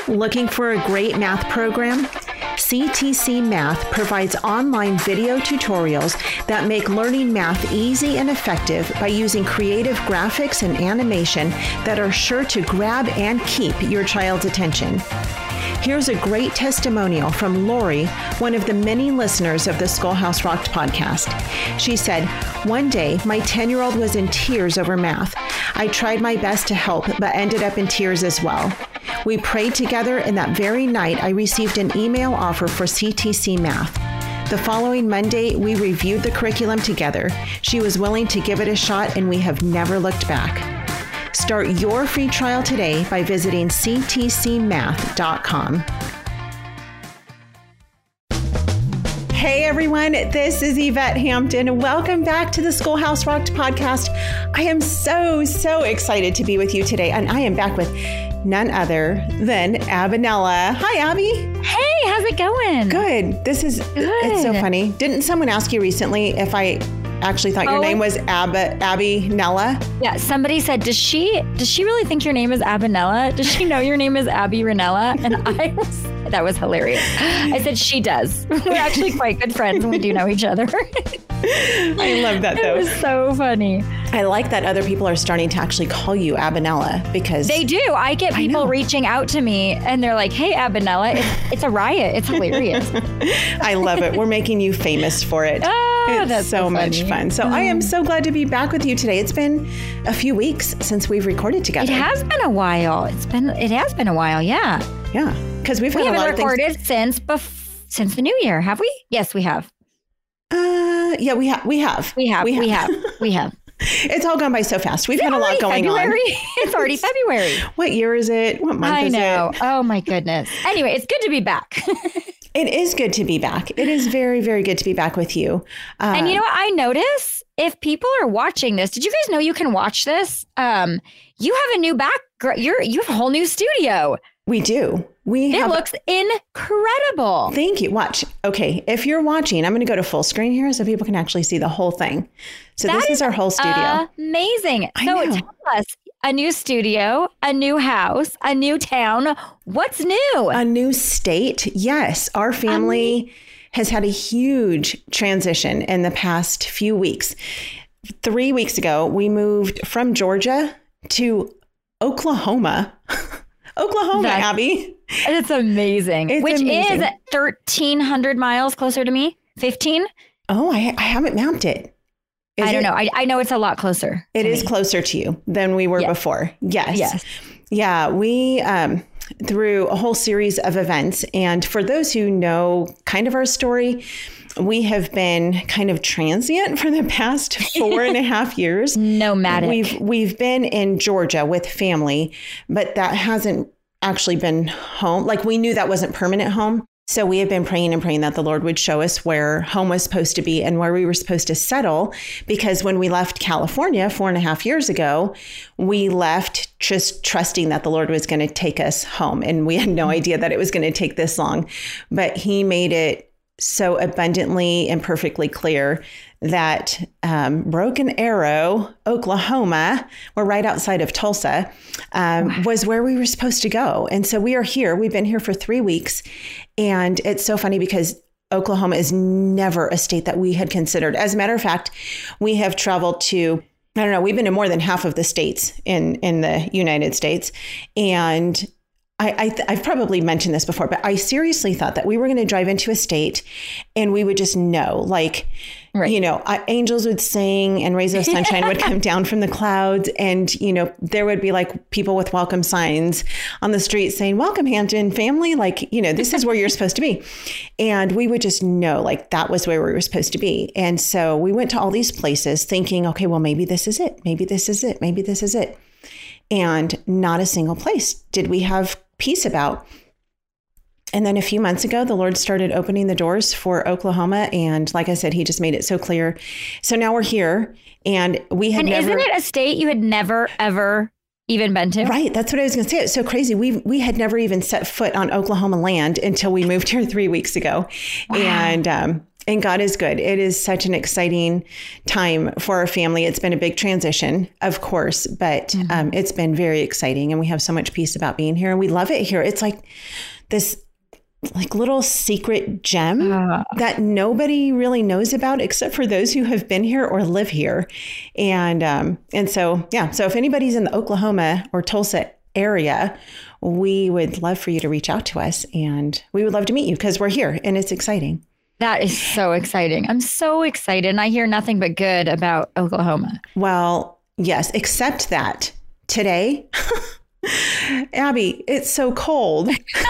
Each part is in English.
Looking for a great math program? CTC Math provides online video tutorials that make learning math easy and effective by using creative graphics and animation that are sure to grab and keep your child's attention. Here's a great testimonial from Lori, one of the many listeners of the Schoolhouse Rocked podcast. She said, "One day, my 10-year-old was in tears over math. I tried my best to help, but ended up in tears as well. We prayed together, and that very night, I received an email offer for CTC Math. The following Monday, we reviewed the curriculum together. She was willing to give it a shot, and we have never looked back." Start your free trial today by visiting ctcmath.com. Hey everyone, this is Yvette Hampton. Welcome back to the Schoolhouse Rocked podcast. I am so excited to be with you today, and I am back with none other than Abinella. Hi, Abby. Hey, how's it going? Good. It's so funny. Didn't someone ask you recently if I actually thought your name was Abinella? Yeah, somebody said, does she really think your name is Abinella? Does she know your name is Abby Ranella? And that was hilarious. I said, she does. We're actually quite good friends and we do know each other. I love that though. It was so funny. I like that other people are starting to actually call you Abinella because they do. I get people reaching out to me and they're like, "Hey, Abinella, it's a riot. It's hilarious." I love it. We're making you famous for it. Oh, it's so much fun. So I am so glad to be back with you today. It's been a few weeks since we've recorded together. It has been a while. It has been a while. Yeah. Yeah. Because we haven't recorded since the new year, have we? Yes, we have. Yeah, we have. We have. It's all gone by so fast. We've had a lot going on. It's already February. What year is it? What month is it? I know. Oh my goodness. Anyway, it's good to be back. It is good to be back. It is very, very good to be back with you. And you know what I notice? If people are watching this, did you guys know you can watch this? You have a new background. You have a whole new studio. We do. It looks incredible. Thank you. Watch. Okay. If you're watching, I'm going to go to full screen here so people can actually see the whole thing. So this is our whole studio. Amazing. So tell us, a new studio, a new house, a new town. What's new? A new state. Yes. Our family has had a huge transition in the past few weeks. 3 weeks ago, we moved from Georgia to Oklahoma. Abby. It's amazing. Which is 1,300 miles closer to me. 15? Oh, I haven't mapped it. I don't know. I know it's a lot closer. It is closer to you than we were before. Yes. Yeah. We, through a whole series of events. And for those who know kind of our story, we have been kind of transient for the past 4.5 years. Nomadic. We've been in Georgia with family, but that hasn't actually been home. Like we knew that wasn't permanent home. So we have been praying and praying that the Lord would show us where home was supposed to be and where we were supposed to settle. Because when we left California 4.5 years ago, we left just trusting that the Lord was going to take us home. And we had no idea that it was going to take this long. But he made it so abundantly and perfectly clear that Broken Arrow, Oklahoma, we're right outside of Tulsa, was where we were supposed to go. And so we are here. We've been here for 3 weeks. And it's so funny because Oklahoma is never a state that we had considered. As a matter of fact, we have traveled to, we've been to more than half of the states in the United States. And I've probably mentioned this before, but I seriously thought that we were going to drive into a state and we would just know, angels would sing and rays of sunshine would come down from the clouds. And, there would be like people with welcome signs on the street saying, "Welcome, Hampton family." This is where you're supposed to be. And we would just know that was where we were supposed to be. And so we went to all these places thinking, okay, well, maybe this is it. Maybe this is it. Maybe this is it. And not a single place did we have peace about. And then a few months ago, the Lord started opening the doors for Oklahoma. And like I said, he just made it so clear. So now we're here and we had never... Isn't it a state you had never, ever even been to? Right. That's what I was going to say. It's so crazy. We had never even set foot on Oklahoma land until we moved here 3 weeks ago. Wow. And And God is good. It is such an exciting time for our family. It's been a big transition, of course, but it's been very exciting. And we have so much peace about being here. And we love it here. It's like this little secret gem that nobody really knows about except for those who have been here or live here. And so, yeah. So if anybody's in the Oklahoma or Tulsa area, we would love for you to reach out to us, and we would love to meet you because we're here and it's exciting. That is so exciting. I'm so excited. And I hear nothing but good about Oklahoma. Well, yes, except that today, Abby, it's so cold.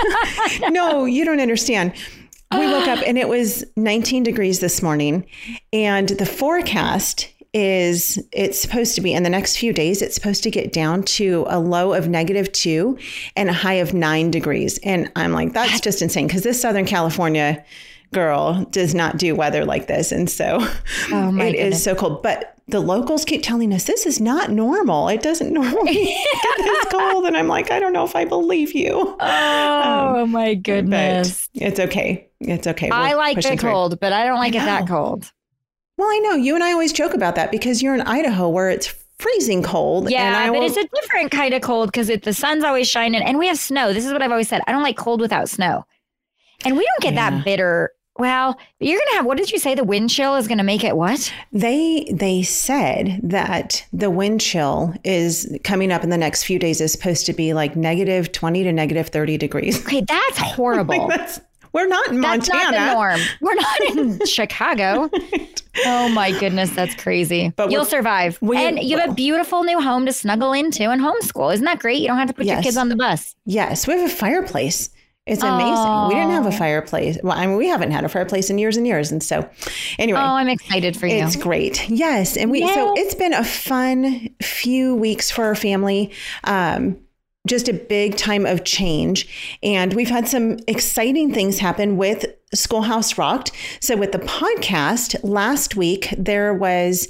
No, you don't understand. We woke up and it was 19 degrees this morning, and the forecast is it's supposed to be in the next few days, it's supposed to get down to a low of -2 and a high of 9 degrees. And I'm like, that's just insane, because this Southern California girl does not do weather like this. And so it is so cold. But the locals keep telling us this is not normal. It doesn't normally get this cold. And I'm like, I don't know if I believe you. Oh my goodness. It's okay. It's okay. I like the cold, but I don't like it that cold. Well, I know you and I always joke about that because you're in Idaho where it's freezing cold. Yeah, but it's a different kind of cold because the sun's always shining and we have snow. This is what I've always said. I don't like cold without snow. And we don't get that bitter. Well, you're going to have, what did you say? The wind chill is going to make it what? They said that the wind chill is coming up in the next few days is supposed to be like -20 to -30 degrees. Okay, that's horrible. We're not in Montana. That's not the norm. We're not in Chicago. Right. Oh my goodness, that's crazy. But you'll survive. And you have a beautiful new home to snuggle into and homeschool. Isn't that great? You don't have to put your kids on the bus. Yes, we have a fireplace. It's amazing. We didn't have a fireplace. Well, I mean, we haven't had a fireplace in years and years. And so anyway. Oh, I'm excited for you. It's great. Yes. And so it's been a fun few weeks for our family. Just a big time of change. And we've had some exciting things happen with Schoolhouse Rocked. So with the podcast last week, it was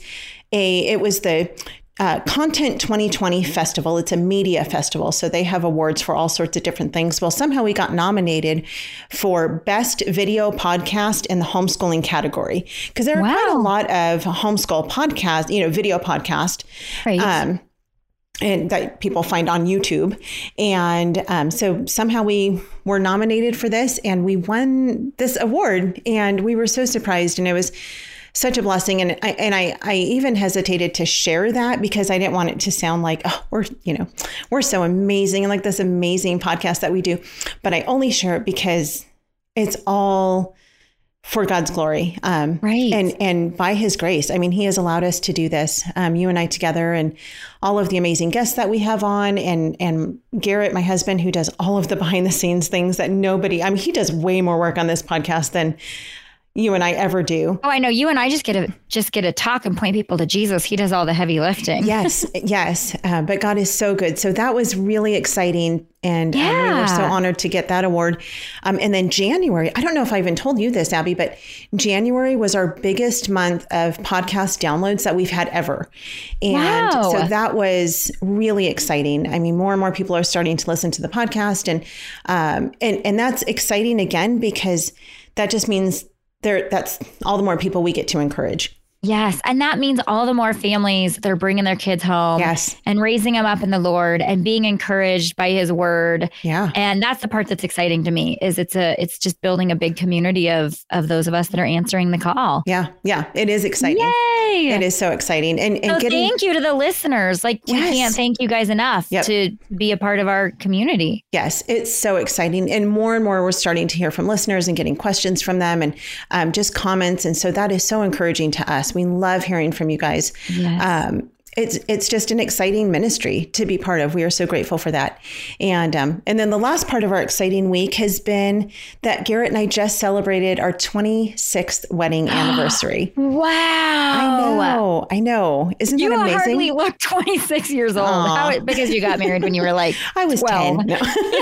the Content 2020 Festival. It's a media festival. So they have awards for all sorts of different things. Well, somehow we got nominated for Best Video Podcast in the homeschooling category, because there are quite a lot of homeschool podcasts, video podcast. Right. And that people find on YouTube. And so somehow we were nominated for this and we won this award, and we were so surprised, and it was such a blessing. And I even hesitated to share that because I didn't want it to sound like, oh, we're so amazing and like this amazing podcast that we do. But I only share it because it's all for God's glory. Right. And by his grace. I mean, he has allowed us to do this, you and I together, and all of the amazing guests that we have on, and Garrett, my husband, who does all of the behind the scenes things that he does way more work on this podcast than you and I ever do. Oh, I know. You and I just get to talk and point people to Jesus. He does all the heavy lifting. Yes. But God is so good. So that was really exciting. And we were so honored to get that award. And then January, I don't know if I even told you this, Abby, but January was our biggest month of podcast downloads that we've had ever. And so that was really exciting. I mean, more and more people are starting to listen to the podcast, and that's exciting again, because that just means that's all the more people we get to encourage. Yes. And that means all the more families that are bringing their kids home and raising them up in the Lord and being encouraged by his word. Yeah. And that's the part that's exciting to me, is it's just building a big community of those of us that are answering the call. Yeah. Yeah. It is exciting. Yay. It is so exciting. And thank you to the listeners. We can't thank you guys enough to be a part of our community. Yes. It's so exciting. And more we're starting to hear from listeners and getting questions from them, and just comments. And so that is so encouraging to us. We love hearing from you guys. Yes. It's just an exciting ministry to be part of. We are so grateful for that. And then the last part of our exciting week has been that Garrett and I just celebrated our 26th wedding anniversary. Wow. I know. Isn't that amazing? You hardly look 26 years old. Because you got married when you were like I was 12. 10. No.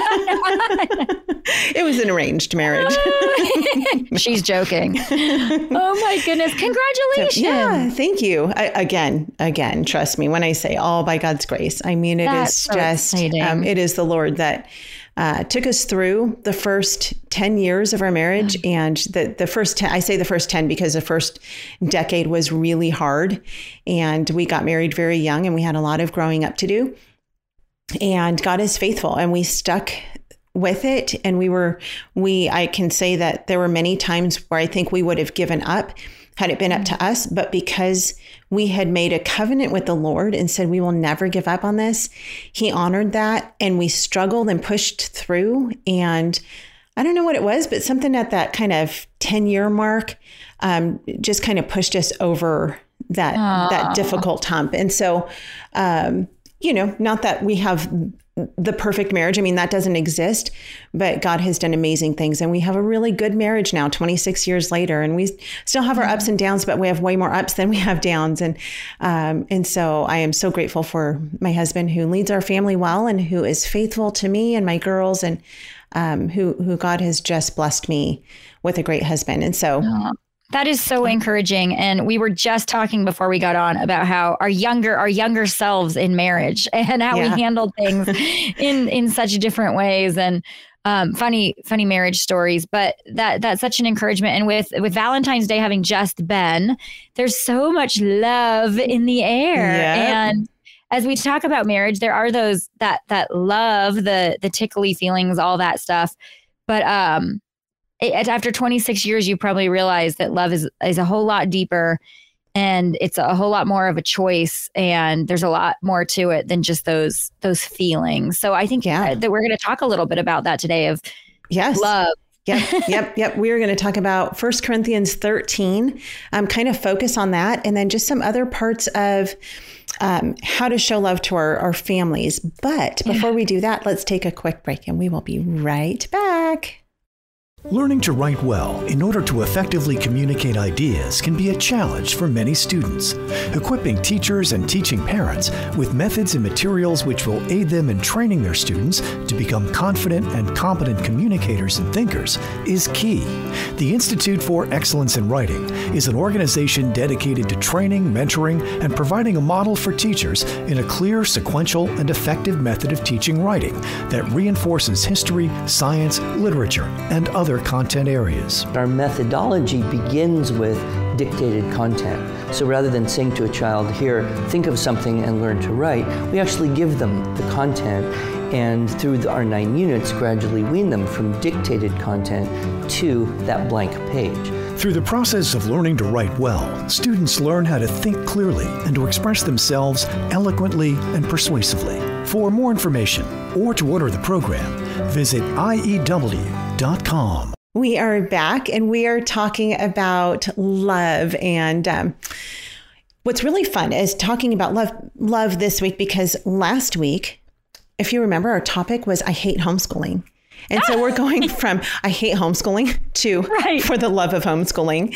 It was an arranged marriage. She's joking. Oh my goodness. Congratulations. So, thank you. Again, trust me when I say all by God's grace. I mean, it is just, it is the Lord that took us through the first 10 years of our marriage. And the first 10, I say the first 10 because the first decade was really hard. And we got married very young and we had a lot of growing up to do. And God is faithful and we stuck with it. And I can say that there were many times where I think we would have given up had it been up to us, but because we had made a covenant with the Lord and said, we will never give up on this. He honored that and we struggled and pushed through. And I don't know what it was, but something at that kind of 10-year mark just kind of pushed us over that difficult hump. And so, not that we have the perfect marriage. I mean, that doesn't exist, but God has done amazing things. And we have a really good marriage now, 26 years later, and we still have our ups and downs, but we have way more ups than we have downs. And so I am so grateful for my husband who leads our family well and who is faithful to me and my girls and who God has just blessed me with a great husband. And so that is so encouraging. And we were just talking before we got on about how our younger selves in marriage and how we handled things in such different ways and funny marriage stories. But that's such an encouragement. And with Valentine's Day having just been, there's so much love in the air. Yeah. And as we talk about marriage, there are those that love, the tickly feelings, all that stuff. But after 26 years, you probably realize that love is a whole lot deeper and it's a whole lot more of a choice. And there's a lot more to it than just those feelings. So I think that we're going to talk a little bit about that today of love. Yep. We're going to talk about 1 Corinthians 13, kind of focus on that. And then just some other parts of how to show love to our families. But before we do that, let's take a quick break and we will be right back. Learning to write well in order to effectively communicate ideas can be a challenge for many students. Equipping teachers and teaching parents with methods and materials which will aid them in training their students to become confident and competent communicators and thinkers is key. The Institute for Excellence in Writing is an organization dedicated to training, mentoring, and providing a model for teachers in a clear, sequential, and effective method of teaching writing that reinforces history, science, literature, and other content areas. Our methodology begins with dictated content. So rather than saying to a child, here, think of something and learn to write, we actually give them the content and through our 9 units gradually wean them from dictated content to that blank page. Through the process of learning to write well, students learn how to think clearly and to express themselves eloquently and persuasively. For more information or to order the program, visit IEW.com. We are back and we are talking about love. And what's really fun is talking about love this week, because last week, if you remember, our topic was I hate homeschooling. And so we're going from I hate homeschooling to for the love of homeschooling.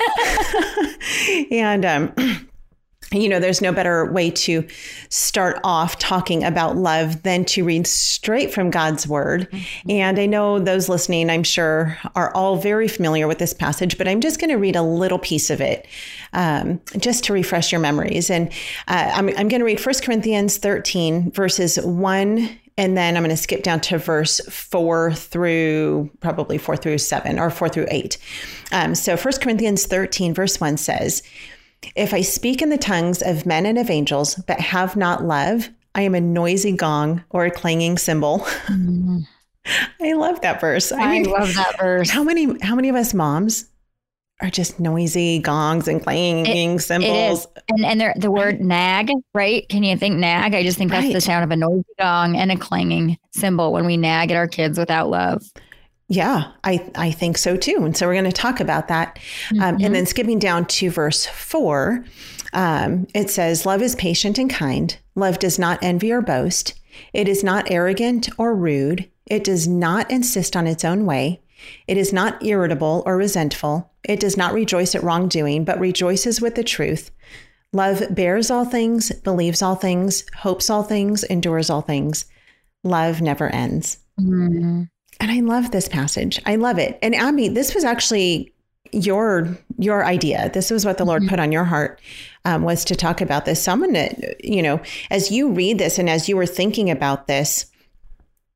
And, there's no better way to start off talking about love than to read straight from God's word. Mm-hmm. And I know those listening, I'm sure, are all very familiar with this passage, but I'm just going to read a little piece of it just to refresh your memories. And I'm going to read 1 Corinthians 13, verses 1. And then I'm going to skip down to verse 4 through 7 or 4 through 8. So 1 Corinthians 13, verse 1 says, "If I speak in the tongues of men and of angels, but have not love, I am a noisy gong or a clanging cymbal." Mm-hmm. I love that verse. I love that verse. How many of us moms are just noisy gongs and clanging cymbals? And the word nag, right? Can you think nag? I just think that's the sound of a noisy gong and a clanging cymbal when we nag at our kids without love. Yeah, I think so too. And so we're going to talk about that. Mm-hmm. And then skipping down to verse 4, it says, "Love is patient and kind. Love does not envy or boast. It is not arrogant or rude. It does not insist on its own way. It is not irritable or resentful. It does not rejoice at wrongdoing, but rejoices with the truth. Love bears all things, believes all things, hopes all things, endures all things. Love never ends." Mm-hmm. And I love this passage. I love it. And Abby, this was actually your idea. This was what the Lord put on your heart, was to talk about this. So I'm going to, as you read this and as you were thinking about this,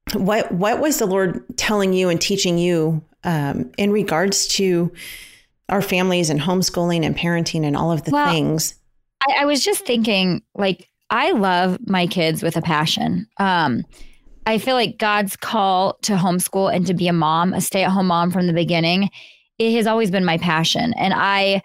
what was the Lord telling you and teaching you in regards to our families and homeschooling and parenting and all of the things? I was just thinking, like, I love my kids with a passion. I feel like God's call to homeschool and to be a mom, a stay-at-home mom from the beginning, it has always been my passion. And I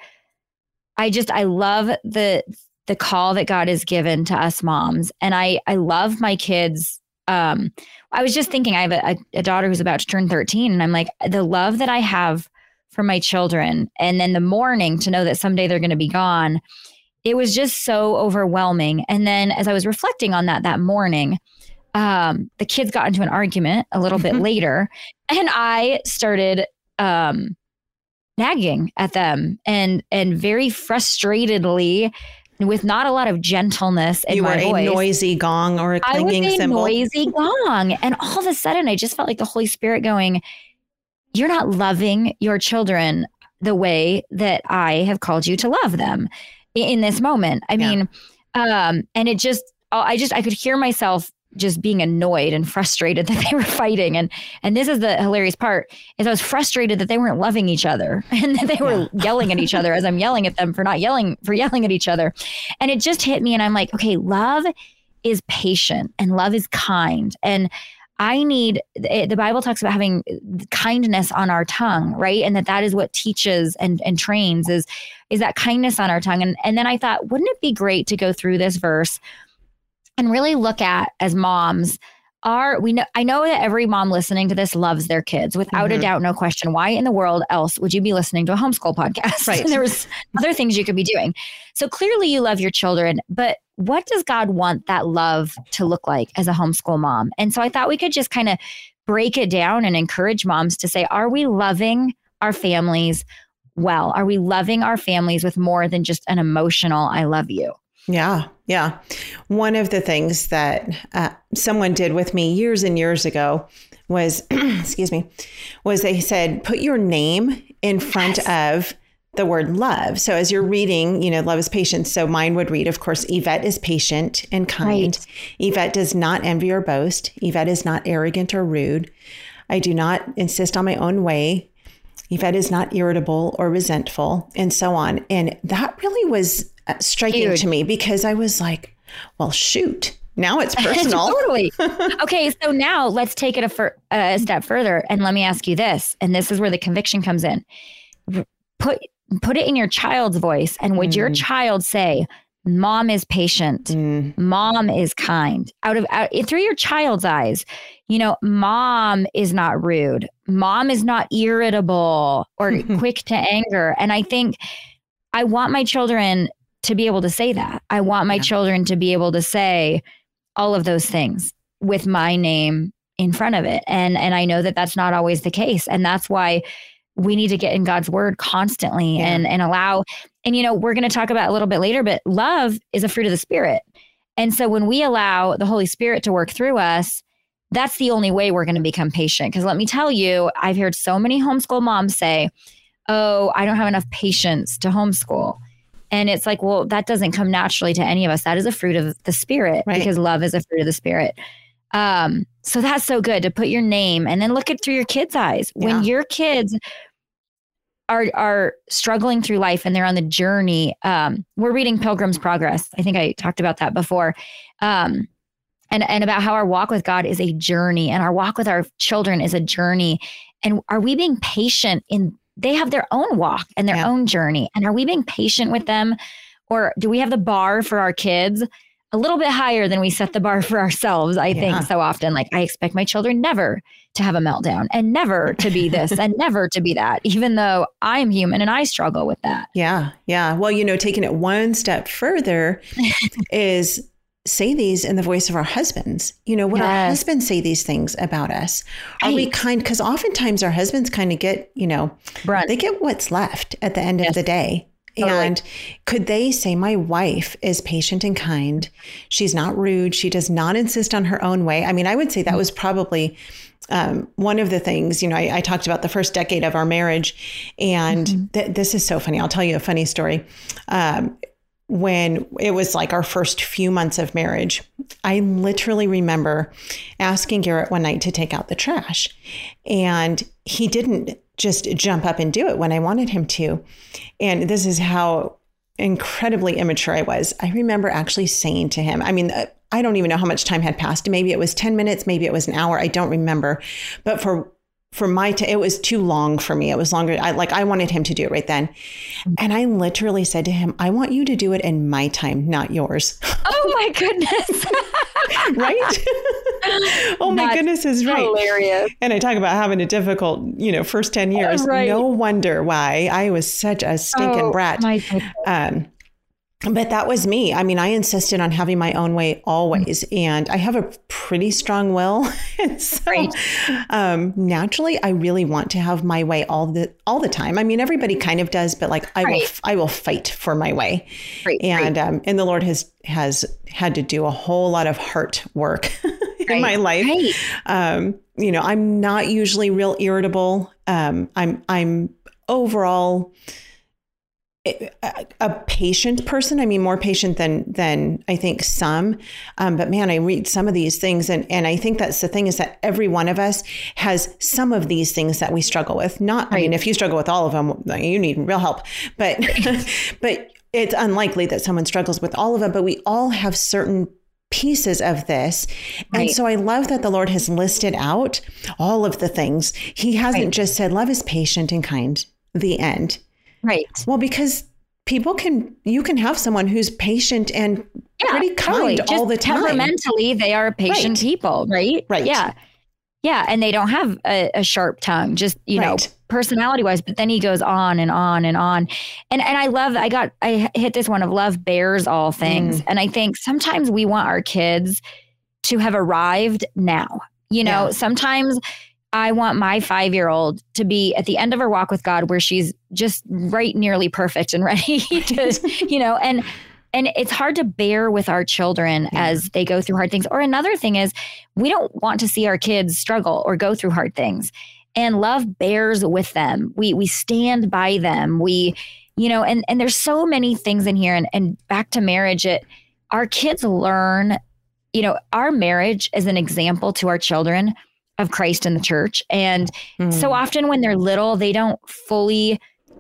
love the call that God has given to us moms. And I love my kids. I was just thinking, I have a daughter who's about to turn 13, and I'm like, the love that I have for my children, and then the mourning to know that someday they're going to be gone, it was just so overwhelming. And then as I was reflecting on that morning, the kids got into an argument a little bit later, and I started nagging at them and very frustratedly, with not a lot of gentleness in my voice. You were a noisy gong or a clanging cymbal. I was a noisy gong. And all of a sudden, I just felt like the Holy Spirit going, you're not loving your children the way that I have called you to love them in this moment. I mean, and it just, I could hear myself just being annoyed and frustrated that they were fighting. And this is the hilarious part, is I was frustrated that they weren't loving each other and that they were yelling at each other as I'm yelling at them for yelling at each other. And it just hit me, and I'm like, okay, love is patient and love is kind. And the Bible talks about having kindness on our tongue, right? And that is what teaches and trains is that kindness on our tongue. And then I thought, wouldn't it be great to go through this verse and really look at, as moms, I know that every mom listening to this loves their kids, without a doubt, no question. Why in the world else would you be listening to a homeschool podcast? Right. There was other things you could be doing. So clearly you love your children, but what does God want that love to look like as a homeschool mom? And so I thought we could just kind of break it down and encourage moms to say, are we loving our families well? Are we loving our families with more than just an emotional, I love you? Yeah. Yeah. One of the things that someone did with me years and years ago was, was they said, put your name in front of the word love. So as you're reading, love is patient. So mine would read, of course, Yvette is patient and kind. Right. Yvette does not envy or boast. Yvette is not arrogant or rude. I do not insist on my own way. Yvette is not irritable or resentful, and so on. And that really was striking to me, because I was like, well, shoot, now it's personal. Totally. Okay. So now let's take it a step further, and let me ask you this. And this is where the conviction comes in. Put it in your child's voice. And would your child say, mom is patient, mom is kind, through your child's eyes, mom is not rude, mom is not irritable or quick to anger. And I think I want my children to be able to say that. I want my children to be able to say all of those things with my name in front of it. And I know that that's not always the case. And that's why we need to get in God's word constantly and allow, and we're going to talk about a little bit later, but love is a fruit of the Spirit. And so when we allow the Holy Spirit to work through us, that's the only way we're going to become patient. Because let me tell you, I've heard so many homeschool moms say, oh, I don't have enough patience to homeschool. And it's like, well, that doesn't come naturally to any of us. That is a fruit of the Spirit, because love is a fruit of the Spirit. So that's so good to put your name and then look it through your kids' eyes. When your kids are struggling through life and they're on the journey, we're reading Pilgrim's Progress. I think I talked about that before. And about how our walk with God is a journey, and our walk with our children is a journey. And are we being patient they have their own walk and their own journey. And are we being patient with them? Or do we have the bar for our kids a little bit higher than we set the bar for ourselves? I think so often, like, I expect my children never to have a meltdown and never to be this and never to be that, even though I'm human and I struggle with that. Yeah. Yeah. Well, taking it one step further is say these in the voice of our husbands. Would our husbands say these things about us? Are we kind? Because oftentimes our husbands kind of get, brunt. They get what's left at the end of the day. Totally. And could they say, my wife is patient and kind. She's not rude. She does not insist on her own way. I mean, I would say that was probably one of the things, I talked about the first decade of our marriage, and this is so funny. I'll tell you a funny story. when it was like our first few months of marriage, I literally remember asking Garrett one night to take out the trash. And he didn't just jump up and do it when I wanted him to. And this is how incredibly immature I was. I remember actually saying to him, I mean, I don't even know how much time had passed. Maybe it was 10 minutes, maybe it was an hour. I don't remember. But for it was too long for me. It was longer. I wanted him to do it right then. And I literally said to him, I want you to do it in my time, not yours. Oh my goodness. Right? Oh my goodness is right. Hilarious. And I talk about having a difficult, first 10 years. Right. No wonder why I was such a stinking brat. But that was me. I mean, I insisted on having my own way always. And I have a pretty strong will. And so naturally, I really want to have my way all the time. I mean, everybody kind of does, but I will fight for my way. And the Lord has had to do a whole lot of heart work in my life. I'm not usually real irritable. I'm overall a patient person. I mean, more patient than I think some. But man, I read some of these things and I think that's the thing is that every one of us has some of these things that we struggle with. I mean, if you struggle with all of them, you need real help. But but it's unlikely that someone struggles with all of them. But we all have certain pieces of this. And so I love that the Lord has listed out all of the things. He hasn't just said, love is patient and kind, the end. Right. Well, because you can have someone who's patient and pretty kind all the time. Temperamentally, they are patient people, right? Right. Yeah. Yeah. And they don't have a sharp tongue, just, personality wise, but then he goes on and on and on. And I hit this one of love bears all things. And I think sometimes we want our kids to have arrived now, sometimes I want my 5-year-old to be at the end of her walk with God where she's just right nearly perfect and ready to, and it's hard to bear with our children as they go through hard things. Or another thing is we don't want to see our kids struggle or go through hard things, and love bears with them. We stand by them. And there's so many things in here and back to marriage, our kids learn, our marriage is an example to our children of Christ and the church. And so often when they're little, they don't fully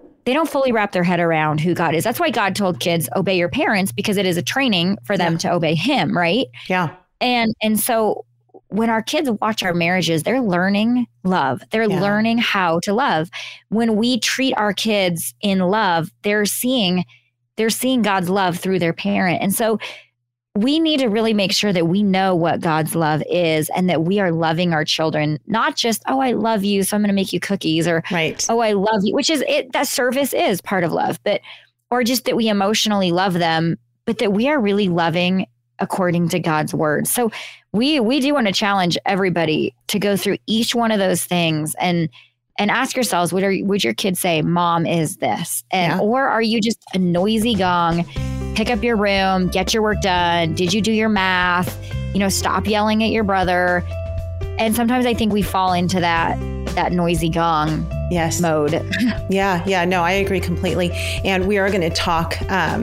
wrap their head around who God is. That's why God told kids, obey your parents, because it is a training for them to obey him. Right. Yeah. And so when our kids watch our marriages, they're learning love. They're learning how to love. When we treat our kids in love, they're seeing God's love through their parent. And so we need to really make sure that we know what God's love is and that we are loving our children, not just, oh, I love you, so I'm going to make you cookies, or, oh, I love you, which is it. That service is part of love, or just that we emotionally love them, but that we are really loving according to God's word. So we do want to challenge everybody to go through each one of those things and ask yourselves, would your kids say, Mom is this? Or are you just a noisy gong? Pick up your room, get your work done. Did you do your math? Stop yelling at your brother. And sometimes I think we fall into that noisy gong mode. Yeah. No, I agree completely. And we are going to talk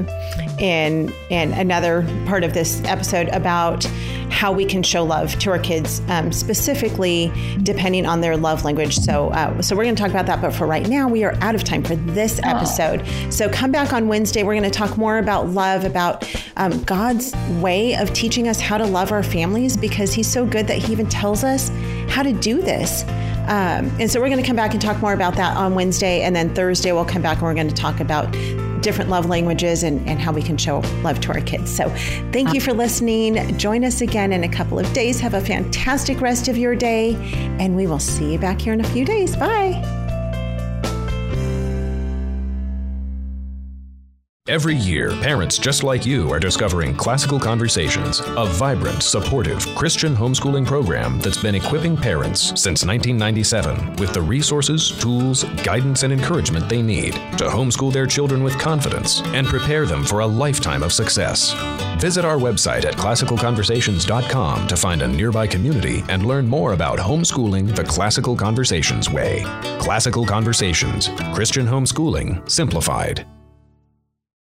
in another part of this episode about how we can show love to our kids, specifically depending on their love language. So we're going to talk about that. But for right now, we are out of time for this episode. So come back on Wednesday. We're going to talk more about love, about God's way of teaching us how to love our families, because he's so good that he even tells us how to do this. And so we're going to come back and talk more about that on Wednesday. And then Thursday, we'll come back and we're going to talk about different love languages and how we can show love to our kids. So thank you for listening. Join us again in a couple of days. Have a fantastic rest of your day. And we will see you back here in a few days. Bye. Every year, parents just like you are discovering Classical Conversations, a vibrant, supportive Christian homeschooling program that's been equipping parents since 1997 with the resources, tools, guidance, and encouragement they need to homeschool their children with confidence and prepare them for a lifetime of success. Visit our website at classicalconversations.com to find a nearby community and learn more about homeschooling the Classical Conversations way. Classical Conversations, Christian homeschooling simplified.